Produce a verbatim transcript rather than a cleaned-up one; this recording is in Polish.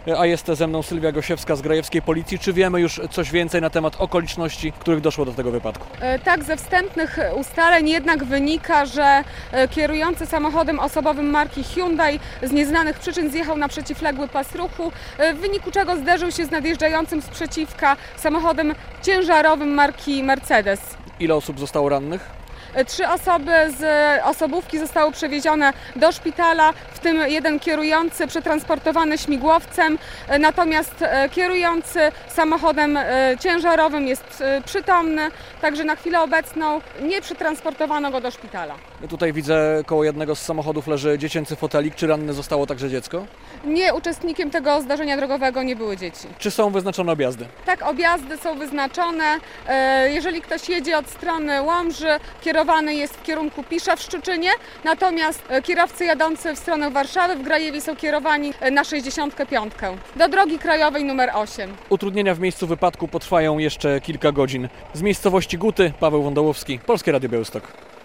a jest ze mną Sylwia Gosiewska z Grajewskiej Policji. Czy wiemy już coś więcej na temat okoliczności, w których doszło do tego wypadku? Tak, ze wstępnych ustaleń jednak wynika, że kierujący samochodem osobowym marki Hyundai z nieznanych przyczyn zjechał na przeciwległy pas ruchu, w wyniku czego zderzył się z nadjeżdżającym z przeciwka samochodem ciężarowym marki Mercedes. Ile osób zostało rannych? Trzy osoby z osobówki zostały przewiezione do szpitala, w tym jeden kierujący przetransportowany śmigłowcem, natomiast kierujący samochodem ciężarowym jest przytomny, także na chwilę obecną nie przetransportowano go do szpitala. Tutaj widzę, koło jednego z samochodów leży dziecięcy fotelik. Czy ranne zostało także dziecko? Nie, uczestnikiem tego zdarzenia drogowego nie były dzieci. Czy są wyznaczone objazdy? Tak, objazdy są wyznaczone. Jeżeli ktoś jedzie od strony Łomży, kierowany jest w kierunku Pisza w Szczuczynie, natomiast kierowcy jadący w stronę Warszawy w Grajewie są kierowani na sześćdziesiąt pięć do drogi krajowej numer osiem. Utrudnienia w miejscu wypadku potrwają jeszcze kilka godzin. Z miejscowości Guty Paweł Wądołowski, Polskie Radio Białystok.